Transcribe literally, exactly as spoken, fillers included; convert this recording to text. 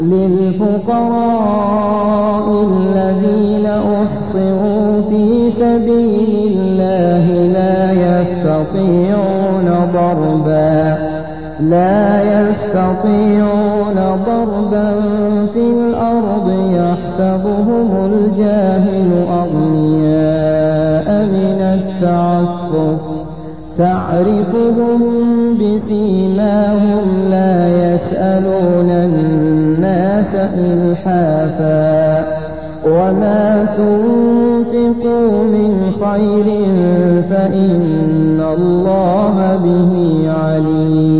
للفقراء الذين أحصروا في سبيل الله لا يستطيعون ضربا لا يستطيعون ضربا في الأرض يحسبهم الجاهل أغنياء من التعفف تعرفهم بسيماهم لا يسألون الناس إلحافا وما تنفقوا من خير فإن الله به عليم